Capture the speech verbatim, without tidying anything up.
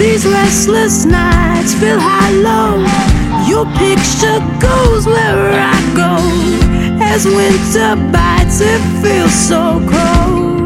These restless nights feel hollow. Your picture goes wherever I go. As winter bites, it feels so cold.